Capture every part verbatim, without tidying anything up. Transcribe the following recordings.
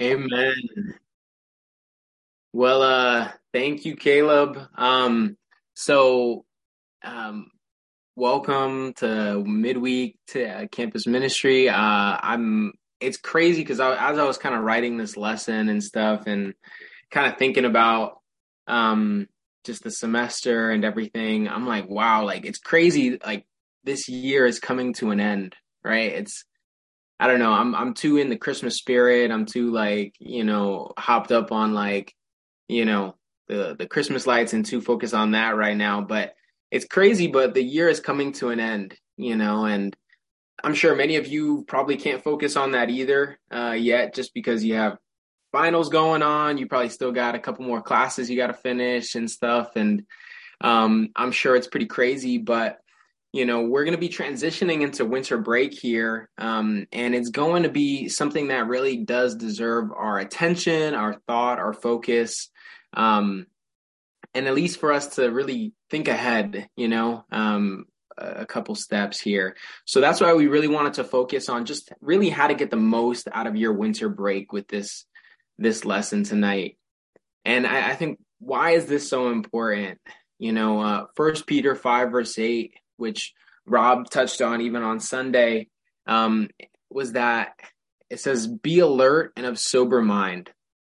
Amen. Well, uh, thank you, Caleb. Um, so, um, welcome to midweek to uh, campus ministry. Uh, I'm. It's crazy because I, as I was kind of writing this lesson and stuff, and kind of thinking about um just the semester and everything, I'm like, wow, like it's crazy. Like this year is coming to an end, right? It's I don't know. I'm I'm too in the Christmas spirit. I'm too like, you know, hopped up on like you know, the the Christmas lights and too focused on that right now. But it's crazy, but the year is coming to an end, you know, and I'm sure many of you probably can't focus on that either uh, yet, just because you have finals going on. You probably still got a couple more classes you got to finish and stuff, and um, I'm sure it's pretty crazy, but you know, we're going to be transitioning into winter break here, um, and it's going to be something that really does deserve our attention, our thought, our focus, um, and at least for us to really think ahead, you know, um, a couple steps here. So that's why we really wanted to focus on just really how to get the most out of your winter break with this this lesson tonight. And I, I think why is this so important? You know, uh, First Peter five verse eight, which Rob touched on even on Sunday, um, was that it says, "Be alert and of sober mind.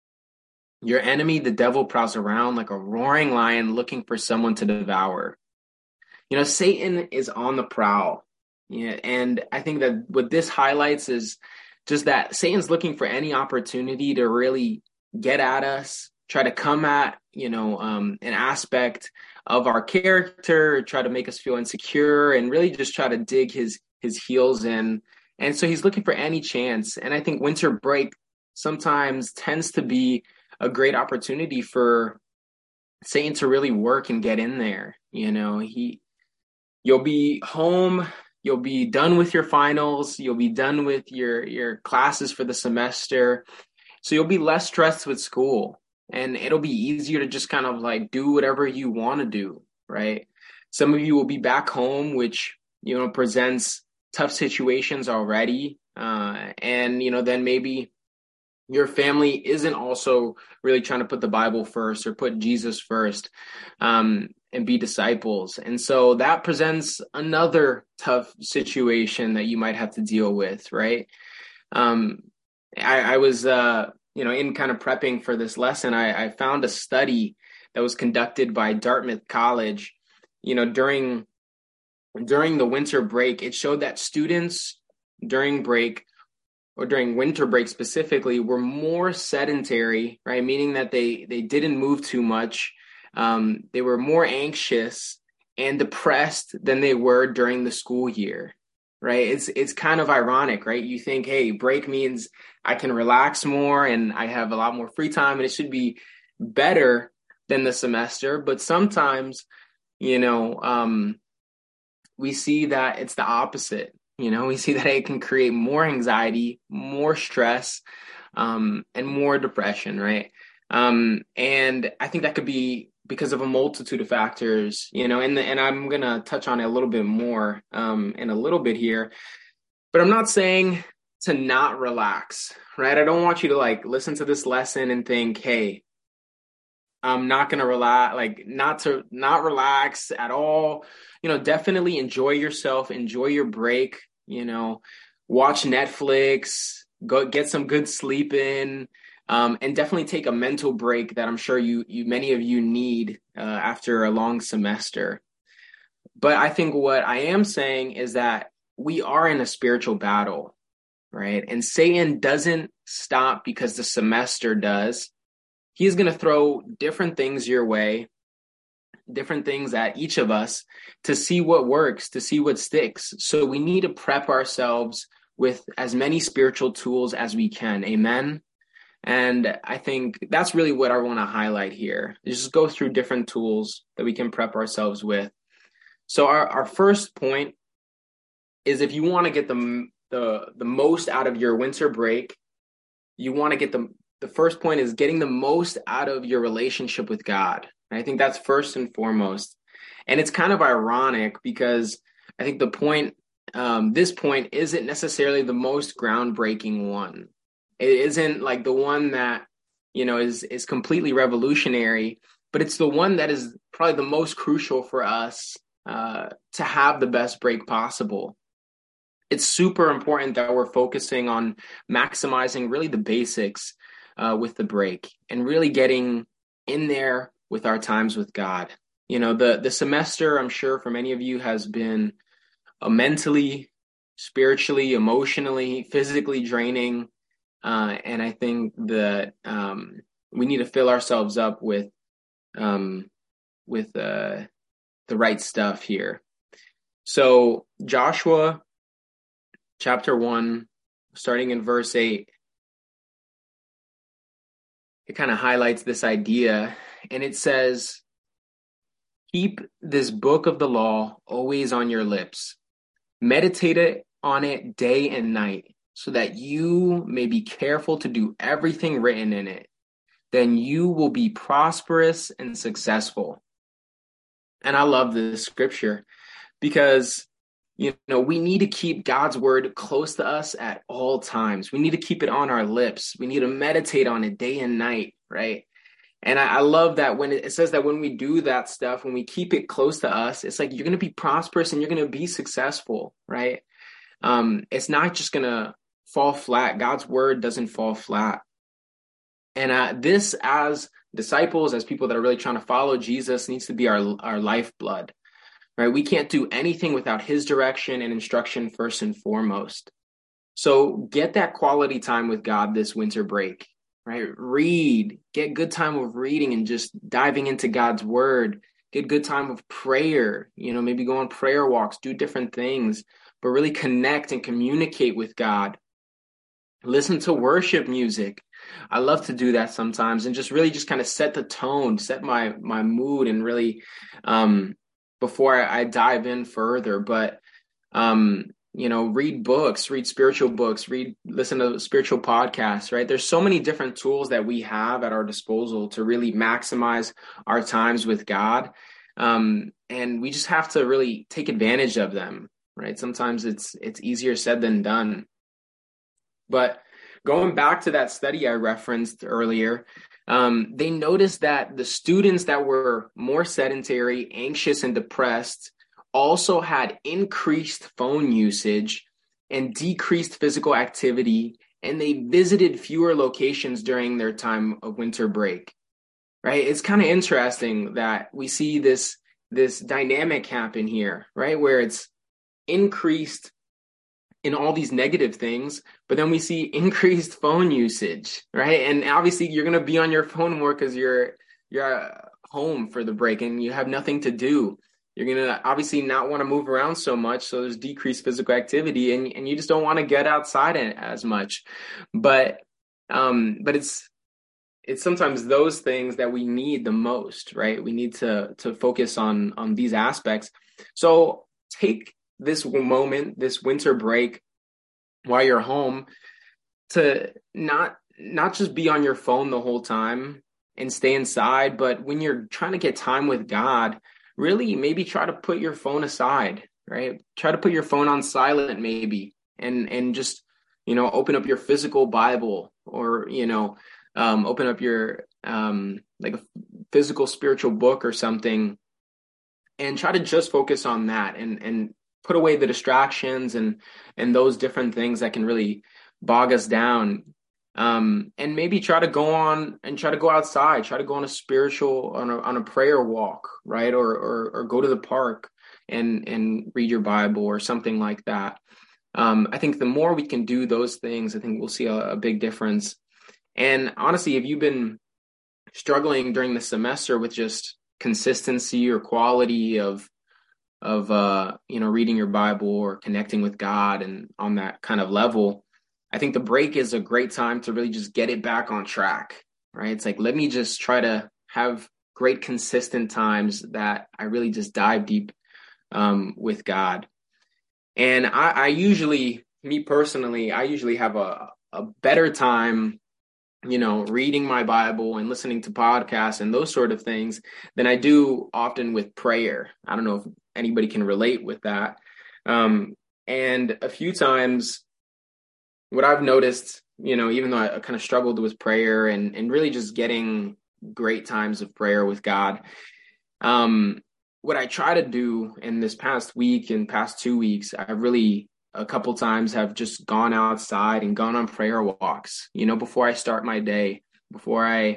Your enemy, the devil, prowls around like a roaring lion looking for someone to devour." You know, Satan is on the prowl. Yeah, and I think that what this highlights is just that Satan's looking for any opportunity to really get at us, try to come at, you know, um, an aspect of our character, try to make us feel insecure, and really just try to dig his his heels in. And so he's looking for any chance. And I think winter break sometimes tends to be a great opportunity for Satan to really work and get in there. You know, he You'll be home, you'll be done with your finals, you'll be done with your your classes for the semester. So you'll be less stressed with school, and it'll be easier to just kind of like do whatever you want to do, right? Some of you will be back home, which, you know, presents tough situations already. Uh, and, you know, then maybe your family isn't also really trying to put the Bible first or put Jesus first, um, and be disciples. And so that presents another tough situation that you might have to deal with, right? Um, I, I was, uh, you know, in kind of prepping for this lesson, I, I found a study that was conducted by Dartmouth College, you know, during during the winter break. It showed that students during break or during winter break specifically were more sedentary, right? Meaning that they they didn't move too much. Um, they were more anxious and depressed than they were during the school year, right? It's it's kind of ironic, right? You think, hey, break means I can relax more and I have a lot more free time, and it should be better than the semester. But sometimes, you know, um, we see that it's the opposite. You know, we see that it can create more anxiety, more stress, um, and more depression, right? Um, and I think that could be because of a multitude of factors, you know, and the, and I'm gonna touch on it a little bit more um, in a little bit here, but I'm not saying to not relax, right? I don't want you to like listen to this lesson and think, hey, I'm not gonna relax, like not to not relax at all. You know, definitely enjoy yourself, enjoy your break. You know, watch Netflix, go get some good sleep in, um, and definitely take a mental break that I'm sure you you many of you need uh, after a long semester. But I think what I am saying is that we are in a spiritual battle, right? And Satan doesn't stop because the semester does. He's going to throw different things your way, different things at each of us to see what works, to see what sticks. So we need to prep ourselves with as many spiritual tools as we can. Amen. And I think that's really what I want to highlight here. Just go through different tools that we can prep ourselves with. So our, our first point is, if you want to get the, the, the most out of your winter break, you want to get the the first point is getting the most out of your relationship with God. And I think that's first and foremost. And it's kind of ironic because I think the point, um, this point isn't necessarily the most groundbreaking one. It isn't like the one that, you know, is is completely revolutionary, but it's the one that is probably the most crucial for us uh, to have the best break possible. It's super important that we're focusing on maximizing really the basics uh, with the break and really getting in there with our times with God. You know, the the semester, I'm sure for many of you, has been a mentally, spiritually, emotionally, physically draining. Uh, and I think that um, we need to fill ourselves up with um, with uh, the right stuff here. So Joshua chapter one, starting in verse eight, it kind of highlights this idea, and it says, "Keep this book of the law always on your lips. Meditate on it day and night, so that you may be careful to do everything written in it. Then you will be prosperous and successful." And I love this scripture because, you know, we need to keep God's word close to us at all times. We need to keep it on our lips. We need to meditate on it day and night, right? And I, I love that when it, it says that when we do that stuff, when we keep it close to us, it's like you're going to be prosperous and you're going to be successful, right? Um, it's not just going to fall flat. God's word doesn't fall flat. And uh, this, as disciples, as people that are really trying to follow Jesus, needs to be our our lifeblood, right? We can't do anything without his direction and instruction first and foremost. So get that quality time with God this winter break, right? Read, get good time of reading and just diving into God's word. Get good time of prayer, you know, maybe go on prayer walks, do different things, but really connect and communicate with God. Listen to worship music. I love to do that sometimes and just really just kind of set the tone, set my my mood and really um before I, I dive in further. But um, you know, read books, read spiritual books, read listen to spiritual podcasts, right? There's so many different tools that we have at our disposal to really maximize our times with God. Um, and we just have to really take advantage of them, right? Sometimes it's it's easier said than done. But going back to that study I referenced earlier, um, they noticed that the students that were more sedentary, anxious, and depressed also had increased phone usage and decreased physical activity, and they visited fewer locations during their time of winter break. Right? It's kind of interesting that we see this this dynamic happen here, right? Where it's increased in all these negative things, but then we see increased phone usage, right? And obviously you're going to be on your phone more because you're you're home for the break and you have nothing to do. You're going to obviously not want to move around so much, so there's decreased physical activity, and and you just don't want to get outside as much. But um but it's it's sometimes those things that we need the most, right? We need to to focus on on these aspects. So take this moment, this winter break while you're home to not not just be on your phone the whole time and stay inside, but when you're trying to get time with God, really maybe try to put your phone aside, right? Try to put your phone on silent maybe and and just, you know, open up your physical Bible or, you know, um, open up your um, like a physical spiritual book or something and try to just focus on that and and put away the distractions and and those different things that can really bog us down. Um, and maybe try to go on and try to go outside, try to go on a spiritual, on a, on a prayer walk, right? Or, or, or go to the park and, and read your Bible or something like that. Um, I think the more we can do those things, I think we'll see a, a big difference. And honestly, if you've been struggling during the semester with just consistency or quality of of uh, you know, reading your Bible or connecting with God and on that kind of level, I think the break is a great time to really just get it back on track, right? It's like, let me just try to have great consistent times that I really just dive deep um, with God. And I, I usually, me personally, I usually have a, a better time, you know, reading my Bible and listening to podcasts and those sort of things than I do often with prayer. I don't know if anybody can relate with that. Um, and a few times, what I've noticed you know, even though I, I kind of struggled with prayer and, and really just getting great times of prayer with God, um, what I try to do in this past week and past two weeks, I really a couple times have just gone outside and gone on prayer walks, you know, before I start my day, before I,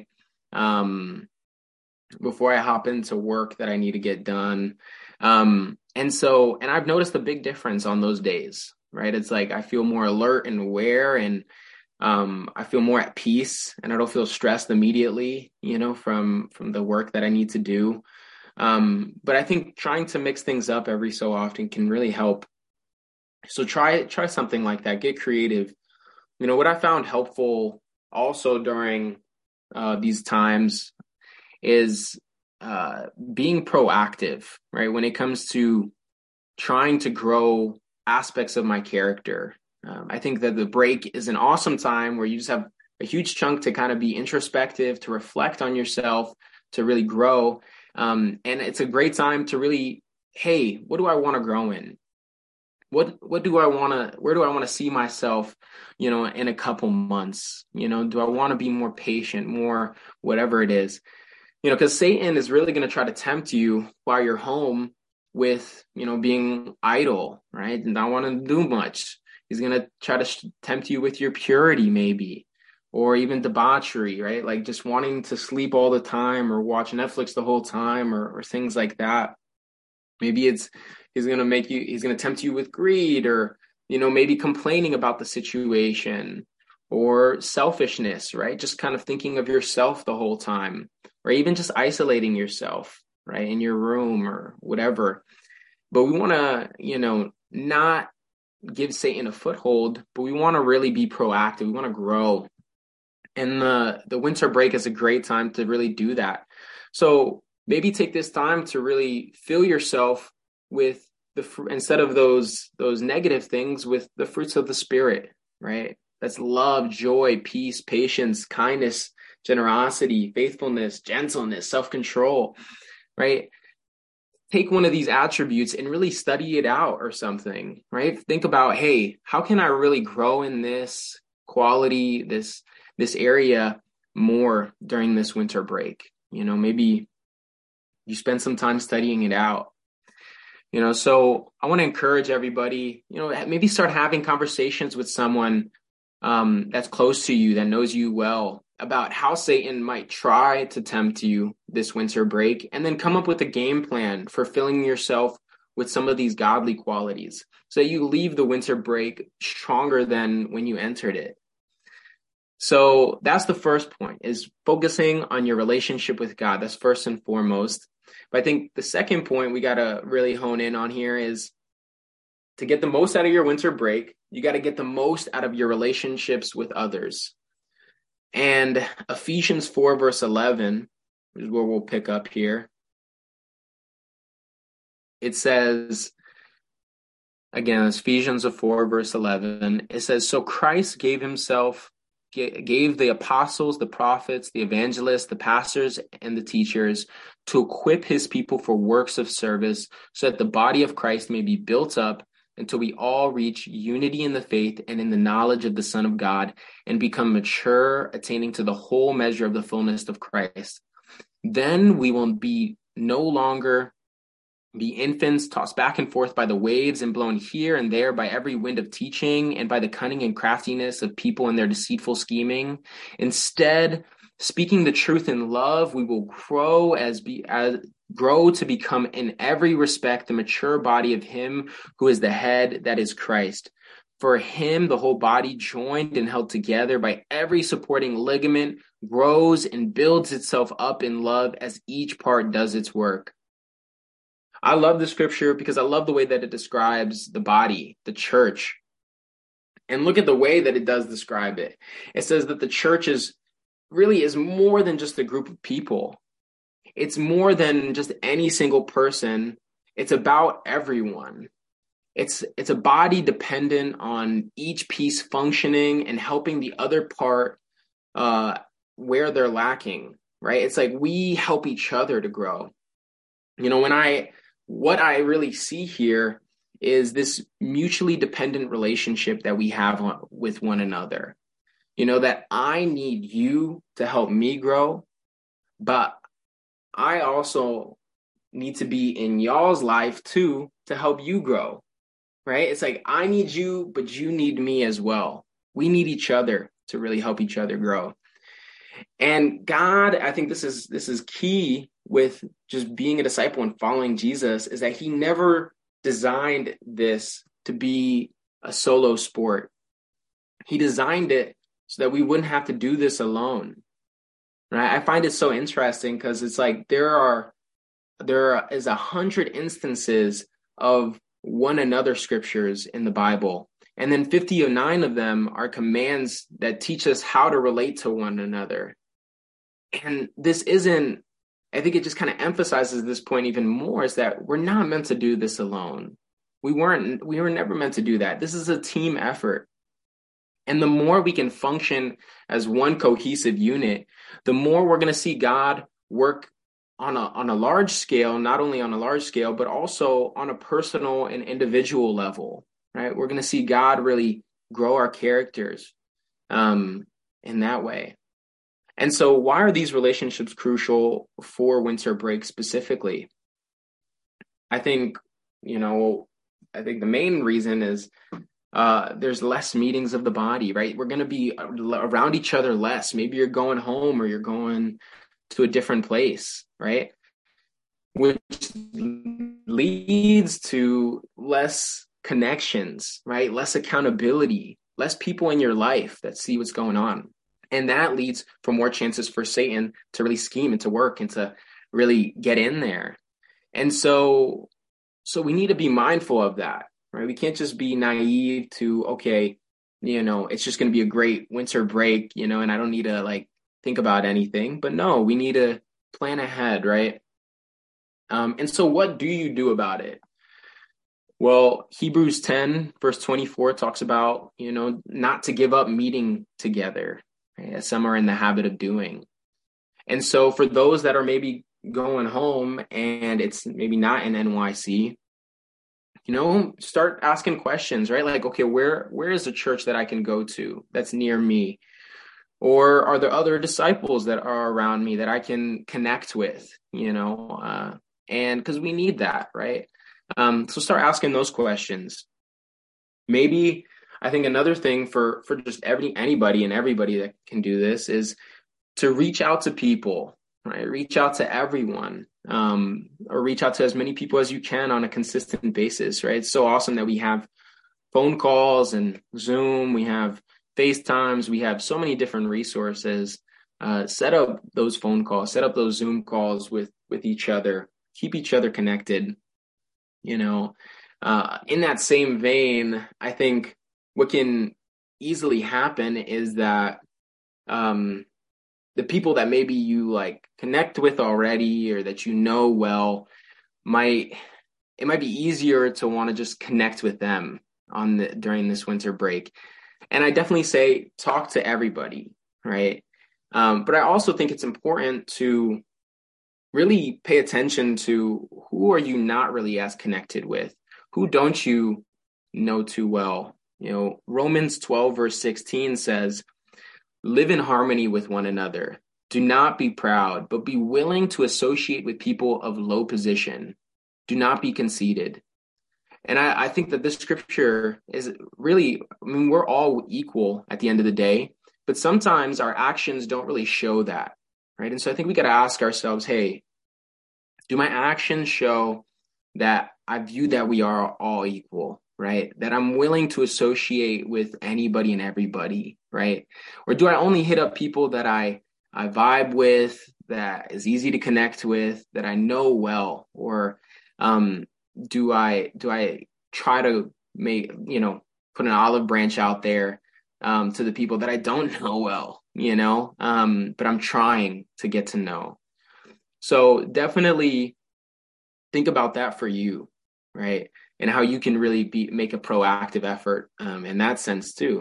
um, before I hop into work that I need to get done. Um, and so, and I've noticed a big difference on those days, right? It's like I feel more alert and aware, and um, I feel more at peace, and I don't feel stressed immediately, you know, from from the work that I need to do. Um, but I think trying to mix things up every so often can really help. So try try something like that. Get creative. You know, what I found helpful also during uh, these times is uh, being proactive, right? When it comes to trying to grow aspects of my character. Um, I think that the break is an awesome time where you just have a huge chunk to kind of be introspective, to reflect on yourself, to really grow. Um, and it's a great time to really, hey, what do I want to grow in? What what do I want to, where do I want to see myself, you know, in a couple months? You know, do I want to be more patient, more whatever it is? You know, because Satan is really going to try to tempt you while you're home with, you know, being idle, right? And not want to do much. He's going to try to sh- tempt you with your purity, maybe, or even debauchery, right? Like just wanting to sleep all the time or watch Netflix the whole time, or, or things like that. Maybe it's, he's going to make you, he's going to tempt you with greed, or, you know, maybe complaining about the situation, or selfishness, right? Just kind of thinking of yourself the whole time, or even just isolating yourself, right, in your room or whatever. But we want to, you know, not give Satan a foothold, but we want to really be proactive. We want to grow. And the the winter break is a great time to really do that. So maybe take this time to really fill yourself with the fr- instead of those those negative things, with the fruits of the spirit, right? That's love, joy, peace, patience, kindness, generosity, faithfulness, gentleness, self-control, right? Take one of these attributes and really study it out or something, right? Think about, hey, how can I really grow in this quality, this this area more during this winter break? You know, maybe you spend some time studying it out. You know, so I want to encourage everybody, you know, maybe start having conversations with someone um, that's close to you, that knows you well, about how Satan might try to tempt you this winter break, and then come up with a game plan for filling yourself with some of these godly qualities so that you leave the winter break stronger than when you entered it. So that's the first point, is focusing on your relationship with God. That's first and foremost. But I think the second point we got to really hone in on here is to get the most out of your winter break, you got to get the most out of your relationships with others. And Ephesians four, verse eleven, is where we'll pick up here. It says, again, Ephesians four, verse eleven, it says, so Christ gave himself, gave the apostles, the prophets, the evangelists, the pastors, and the teachers to equip his people for works of service, so that the body of Christ may be built up until we all reach unity in the faith and in the knowledge of the Son of God, and become mature, attaining to the whole measure of the fullness of Christ. Then we will be no longer be infants, tossed back and forth by the waves and blown here and there by every wind of teaching and by the cunning and craftiness of people and their deceitful scheming. Instead, speaking the truth in love, we will grow as be as grow to become in every respect the mature body of him who is the head, that is Christ. For him, the whole body, joined and held together by every supporting ligament, grows and builds itself up in love as each part does its work. I love the scripture because I love the way that it describes the body, the church. And look at the way that it does describe it. It says that the church is really is more than just a group of people. It's more than just any single person. It's about everyone. It's it's a body dependent on each piece functioning and helping the other part uh, where they're lacking, right? It's like we help each other to grow. You know, when I what I really see here is this mutually dependent relationship that we have with one another. You know, that I need you to help me grow, but I also need to be in y'all's life too to help you grow, right? It's like I need you, but you need me as well. We need each other to really help each other grow. And God, I think this is this is key with just being a disciple and following Jesus, is that he never designed this to be a solo sport. He designed it so that we wouldn't have to do this alone. Right? I find it so interesting because it's like there are there is a hundred instances of one another scriptures in the Bible. And then fifty-nine of them are commands that teach us how to relate to one another. And this isn't, I think it just kind of emphasizes this point even more, is that we're not meant to do this alone. We weren't, we were never meant to do that. This is a team effort. And the more we can function as one cohesive unit, the more we're going to see God work on a on a large scale, not only on a large scale, but also on a personal and individual level, right? We're going to see God really grow our characters um, in that way. And so why are these relationships crucial for winter break specifically? I think, you know, I think the main reason is uh, there's less meetings of the body, right? We're going to be around each other less. Maybe you're going home or you're going to a different place, right? Which leads to less connections, right? Less accountability, less people in your life that see what's going on. And that leads for more chances for Satan to really scheme and to work and to really get in there. And so, so we need to be mindful of that, right? We can't just be naive to, okay, you know, it's just going to be a great winter break, you know, and I don't need to like think about anything. But no, we need to plan ahead, right? Um, and so what do you do about it? Well, Hebrews ten, verse twenty-four talks about, you know, not to give up meeting together, right, as some are in the habit of doing. And so for those that are maybe going home and it's maybe not in N Y C, you know, start asking questions, right? Like, okay, where where is a church that I can go to that's near me? Or are there other disciples that are around me that I can connect with, you know? Uh, and because we need that, right? Um, so start asking those questions. Maybe I think another thing for for just every anybody and everybody that can do this is to reach out to people, right? Reach out to everyone, um, or reach out to as many people as you can on a consistent basis, right? It's so awesome that we have phone calls and Zoom, we have FaceTimes, we have so many different resources. Uh, set up those phone calls, set up those Zoom calls with with each other, keep each other connected. You know, uh, in that same vein, I think what can easily happen is that um, the people that maybe you like connect with already or that you know well might it might be easier to want to just connect with them on the during this winter break. And I definitely say talk to everybody, right? Um, but I also think it's important to really pay attention to who are you not really as connected with? Who don't you know too well? You know, Romans twelve, verse sixteen says, live in harmony with one another. Do not be proud, but be willing to associate with people of low position. Do not be conceited. And I, I think that this scripture is really, I mean, we're all equal at the end of the day, but sometimes our actions don't really show that, right? And so I think we got to ask ourselves, hey, do my actions show that I view that we are all equal, right? That I'm willing to associate with anybody and everybody, right? Or do I only hit up people that I, I vibe with, that is easy to connect with, that I know well? Or um, do I do I try to make, you know, put an olive branch out there um, to the people that I don't know well, you know, um, but I'm trying to get to know. So definitely think about that for you, right? And how you can really be make a proactive effort um, in that sense too.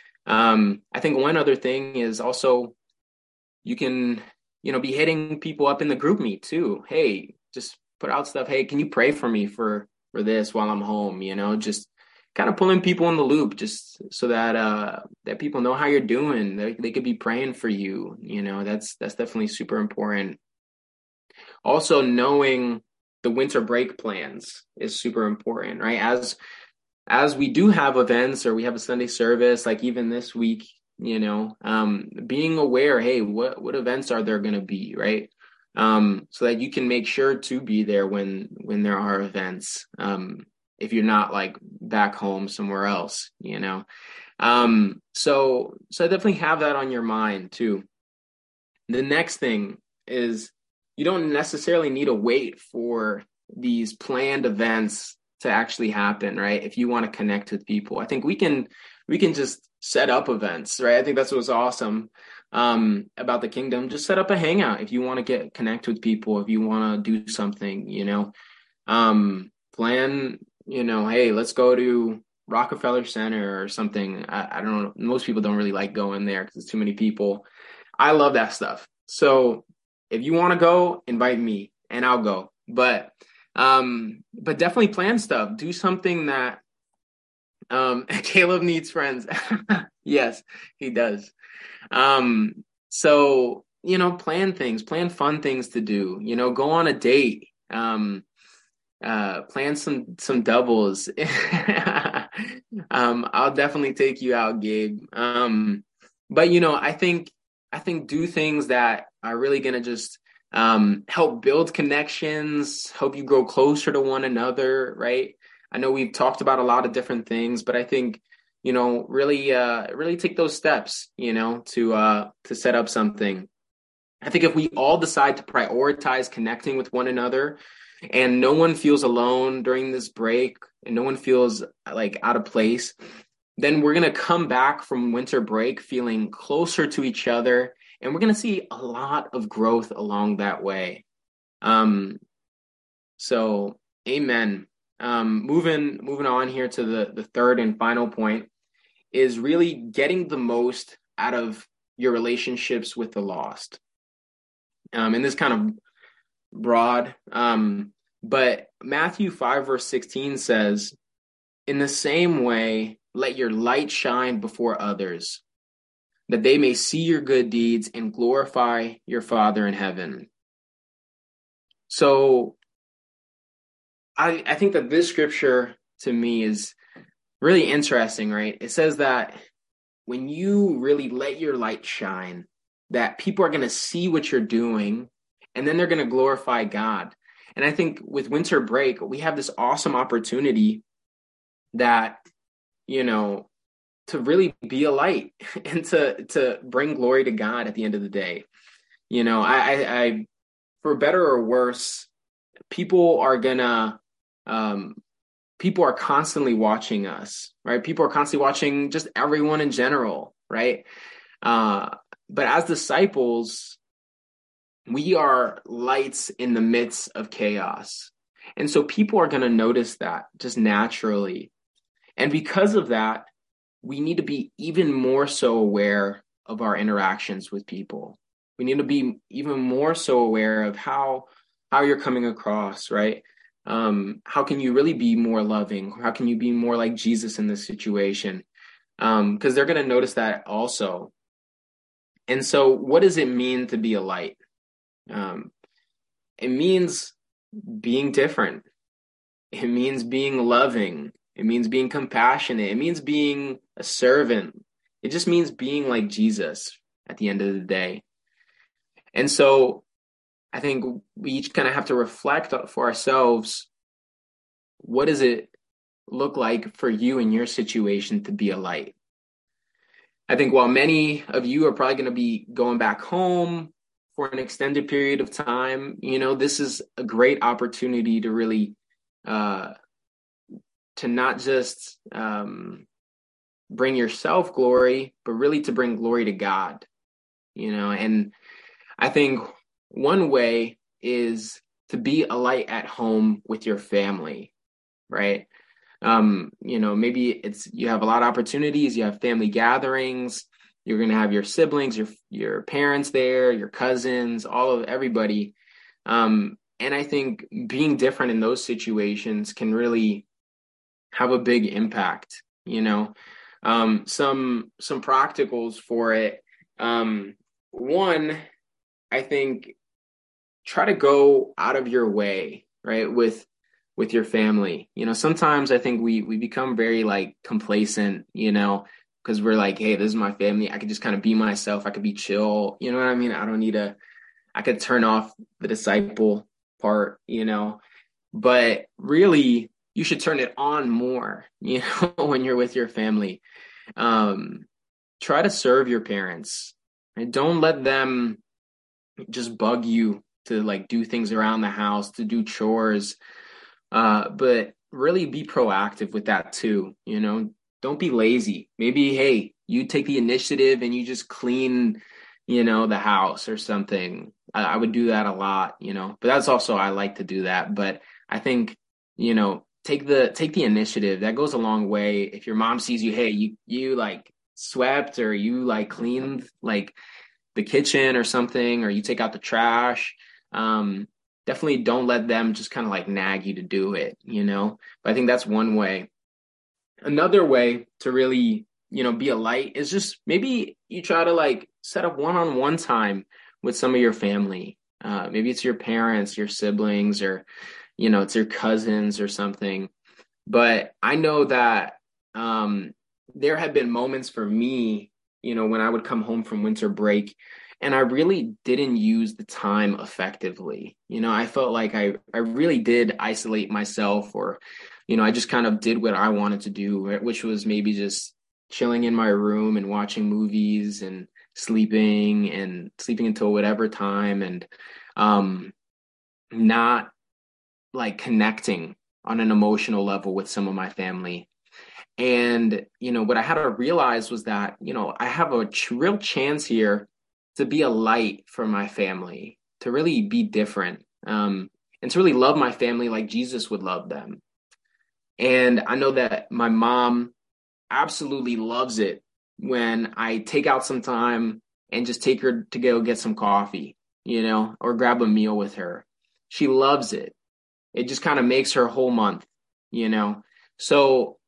Um, I think one other thing is also you can, you know, be hitting people up in the group meet too. Hey, just put out stuff. Hey, can you pray for me for for this while I'm home? You know, just kind of pulling people in the loop just so that uh that people know how you're doing. They they could be praying for you. You know, that's that's definitely super important. Also, knowing the winter break plans is super important, right? As as we do have events or we have a Sunday service, like even this week, you know, um, being aware, hey, what what events are there going to be, right? Um, so that you can make sure to be there when when there are events. Um, if you're not like back home somewhere else, you know. Um, so so definitely have that on your mind too. The next thing is you don't necessarily need to wait for these planned events to actually happen, right? If you want to connect with people, I think we can we can just set up events, right? I think that's what's awesome um, about the kingdom. Just set up a hangout if you want to get connect with people, if you want to do something, you know. Um, plan, you know, hey, let's go to Rockefeller Center or something. I, I don't know. Most people don't really like going there because it's too many people. I love that stuff. So if you want to go, invite me and I'll go. But um, but definitely plan stuff. Do something that um Caleb needs friends. Yes, he does. Um, so you know, plan things, plan fun things to do. You know, go on a date. Um, uh, plan some some doubles. um, I'll definitely take you out, Gabe. Um, but you know, I think I think do things that are really gonna just um, help build connections, help you grow closer to one another, right? I know we've talked about a lot of different things, but I think you know, really, uh, really take those steps, you know, to uh, to set up something. I think if we all decide to prioritize connecting with one another and no one feels alone during this break and no one feels like out of place, then we're going to come back from winter break feeling closer to each other. And we're going to see a lot of growth along that way. Um, so, amen. Um, moving moving on here to the, the third and final point is really getting the most out of your relationships with the lost. Um, and this kind of broad, um, but Matthew five, verse sixteen says, in the same way, let your light shine before others, that they may see your good deeds and glorify your Father in heaven. So I, I think that this scripture to me is really interesting, right? It says that when you really let your light shine, that people are going to see what you're doing and then they're going to glorify God. And I think with winter break, we have this awesome opportunity that, you know, to really be a light and to to bring glory to God at the end of the day. You know, I, I, I for better or worse, people are gonna um people are constantly watching us, right? People are constantly watching just everyone in general, right? Uh, but as disciples, we are lights in the midst of chaos. And so people are going to notice that just naturally. And because of that, we need to be even more so aware of our interactions with people. We need to be even more so aware of how how you're coming across, right? Um, how can you really be more loving? How can you be more like Jesus in this situation? Um, because they're going to notice that also. And so, what does it mean to be a light? Um, it means being different. It means being loving. It means being compassionate. It means being a servant. It just means being like Jesus at the end of the day. And so I think we each kind of have to reflect for ourselves, what does it look like for you in your situation to be a light? I think while many of you are probably going to be going back home for an extended period of time, you know, this is a great opportunity to really uh, to not just um, bring yourself glory, but really to bring glory to God, you know. And I think one way is to be a light at home with your family, right? Um, you know, maybe it's you have a lot of opportunities, you have family gatherings, you're going to have your siblings, your your parents there, your cousins, all of everybody. Um, and I think being different in those situations can really have a big impact, you know. Um, some some practicals for it. Um, one, I think try to go out of your way, right, with with your family. You know, sometimes I think we we become very like complacent, you know, because we're like, hey, this is my family. I could just kind of be myself. I could be chill. You know what I mean? I don't need to, I could turn off the disciple part, you know. But really, you should turn it on more, you know, when you're with your family. Um, try to serve your parents and don't let them just bug you to like do things around the house, to do chores. Uh, but really be proactive with that too, you know. Don't be lazy. Maybe, hey, you take the initiative and you just clean, you know, the house or something. I, I would do that a lot, you know. But that's also I like to do that. But I think, you know, take the take the initiative. That goes a long way. If your mom sees you, hey, you you like swept or you like cleaned like the kitchen or something, or you take out the trash. Um, definitely don't let them just kind of like nag you to do it, you know? But I think that's one way. Another way to really, you know, be a light is just maybe you try to like set up one-on-one time with some of your family. Uh, maybe it's your parents, your siblings, or, you know, it's your cousins or something. But I know that um, there have been moments for me, you know, when I would come home from winter break and I really didn't use the time effectively. You know, I felt like I, I really did isolate myself, or, you know, I just kind of did what I wanted to do, right, which was maybe just chilling in my room and watching movies and sleeping and sleeping until whatever time, and um, not like connecting on an emotional level with some of my family. And, you know, what I had to realize was that, you know, I have a ch- real chance here to be a light for my family, to really be different, um, and to really love my family like Jesus would love them. And I know that my mom absolutely loves it when I take out some time and just take her to go get some coffee, you know, or grab a meal with her. She loves it. It just kind of makes her whole month, you know. So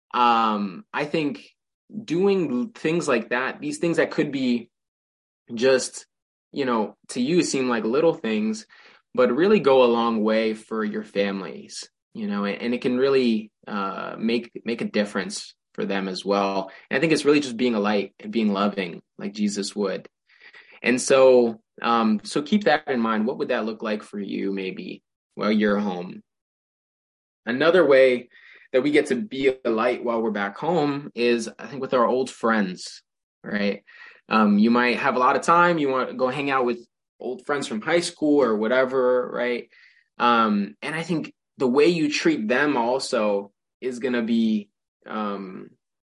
um, I think doing things like that, these things that could be just, you know, to you seem like little things, but really go a long way for your families, you know, and, and it can really uh, make make a difference for them as well. And I think it's really just being a light and being loving like Jesus would. And so, um, so keep that in mind. What would that look like for you, maybe while you're home? Another way that we get to be a light while we're back home is, I think, with our old friends, right? Um, you might have a lot of time. You want to go hang out with old friends from high school or whatever, right? Um, and I think the way you treat them also is going to be um,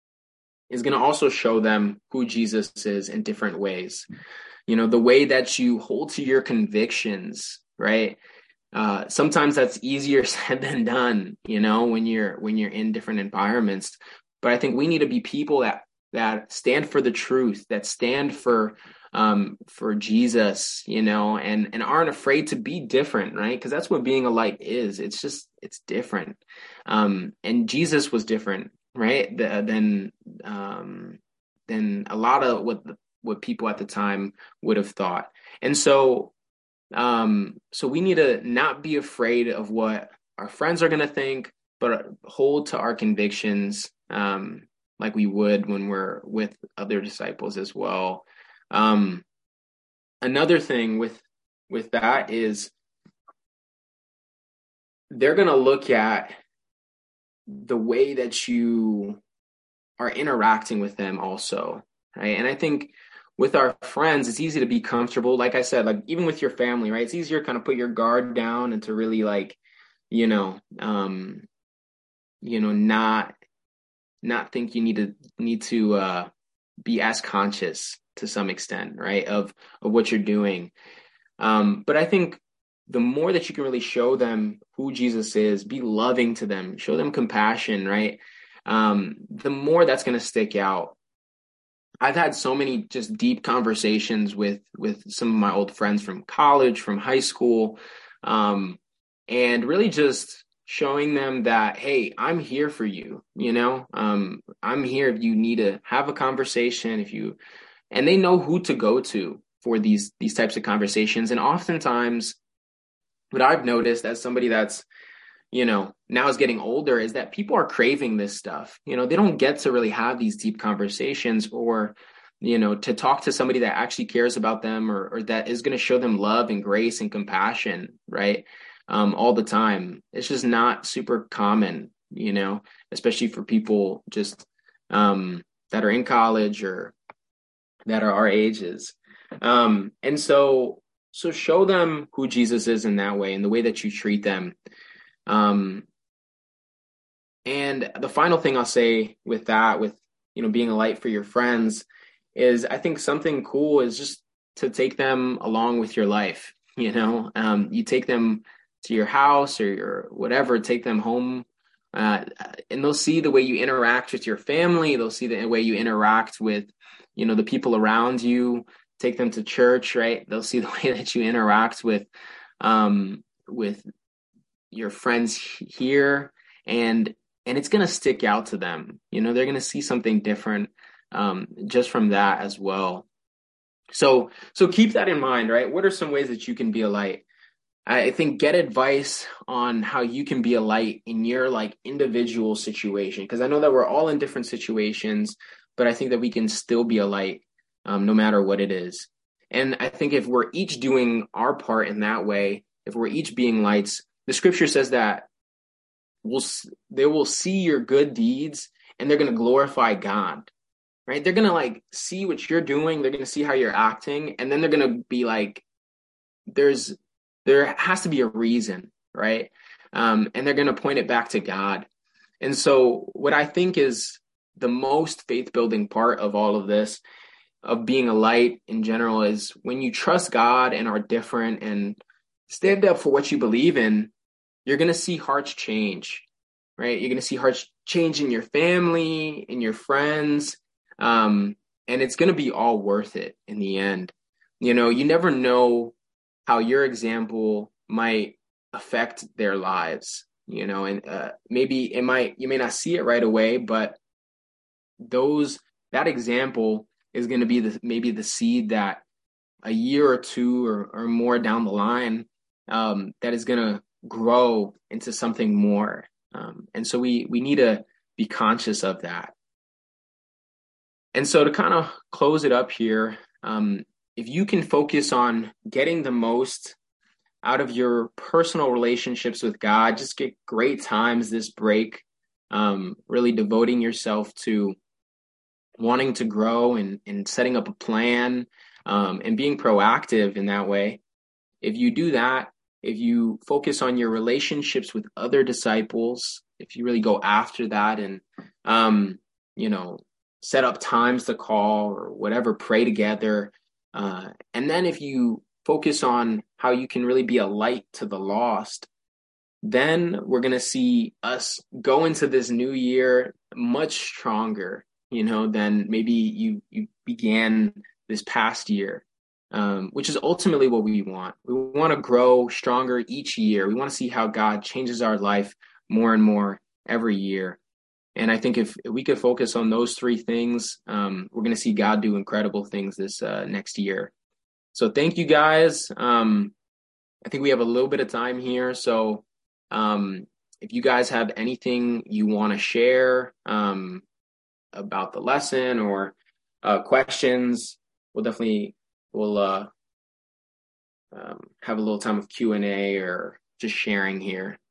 is going to also show them who Jesus is in different ways. You know, the way that you hold to your convictions, right? Uh, sometimes that's easier said than done, you know, when you're when you're in different environments. But I think we need to be people that that stand for the truth, that stand for um, for Jesus, you know, and and aren't afraid to be different, right? Because that's what being a light is. It's just it's different, um, and Jesus was different, right? The, than um, than a lot of what the, what people at the time would have thought, and so um, so we need to not be afraid of what our friends are going to think, but hold to our convictions, um, like we would when we're with other disciples as well. Um, another thing with with that is they're going to look at the way that you are interacting with them also, right? And I think with our friends, it's easy to be comfortable. Like I said, like even with your family, right? It's easier to kind of put your guard down and to really like, you know, um, you know, not not think you need to need to uh be as conscious to some extent, right? Of of what you're doing. Um, but I think the more that you can really show them who Jesus is, be loving to them, show them compassion, right? Um, the more that's going to stick out. I've had so many just deep conversations with with some of my old friends from college, from high school, um, and really just showing them that, hey, I'm here for you, you know, um, I'm here if you need to have a conversation, if you, and they know who to go to for these these types of conversations. And oftentimes, what I've noticed as somebody that's, you know, now is getting older is that people are craving this stuff. You know, they don't get to really have these deep conversations or, you know, to talk to somebody that actually cares about them or, or that is going to show them love and grace and compassion, right? Um, all the time. It's just not super common, you know, especially for people just um, that are in college or that are our ages. Um, and so, so show them who Jesus is in that way and the way that you treat them. Um, and the final thing I'll say with that, with, you know, being a light for your friends is I think something cool is just to take them along with your life. You know, um, you take them to your house or your whatever, take them home, uh, and they'll see the way you interact with your family. They'll see the way you interact with, you know, the people around you. Take them to church, right? They'll see the way that you interact with, um, with your friends here, and and it's going to stick out to them. You know, they're going to see something different um, just from that as well. So so keep that in mind, right? What are some ways that you can be a light? I think get advice on how you can be a light in your like individual situation, because I know that we're all in different situations, but I think that we can still be a light um, no matter what it is. And I think if we're each doing our part in that way, if we're each being lights, the scripture says that we'll, they will see your good deeds and they're going to glorify God, right? They're going to like see what you're doing. They're going to see how you're acting. And then they're going to be like, there's, there has to be a reason, right? Um, and they're going to point it back to God. And so what I think is the most faith building part of all of this, of being a light in general, is when you trust God and are different and stand up for what you believe in, you're going to see hearts change, right? You're going to see hearts change in your family, in your friends, um, and it's going to be all worth it in the end. You know, you never know how your example might affect their lives, you know, and uh, maybe it might, you may not see it right away, but those, that example is going to be the, maybe the seed that a year or two or, or more down the line, um, that is going to grow into something more. Um, and so we, we need to be conscious of that. And so to kind of close it up here, um, if you can focus on getting the most out of your personal relationships with God, just get great times this break, um, really devoting yourself to wanting to grow and, and setting up a plan, um, and being proactive in that way. If you do that, if you focus on your relationships with other disciples, if you really go after that and, um, you know, set up times to call or whatever, pray together. Uh, and then if you focus on how you can really be a light to the lost, then we're going to see us go into this new year much stronger, you know, than maybe you, you began this past year, um, which is ultimately what we want. We want to grow stronger each year. We want to see how God changes our life more and more every year. And I think if, if we could focus on those three things, um, we're going to see God do incredible things this uh, next year. So thank you guys. Um, I think we have a little bit of time here. So um, if you guys have anything you want to share um, about the lesson or uh, questions, we'll definitely we'll uh, um, have a little time of Q and A or just sharing here.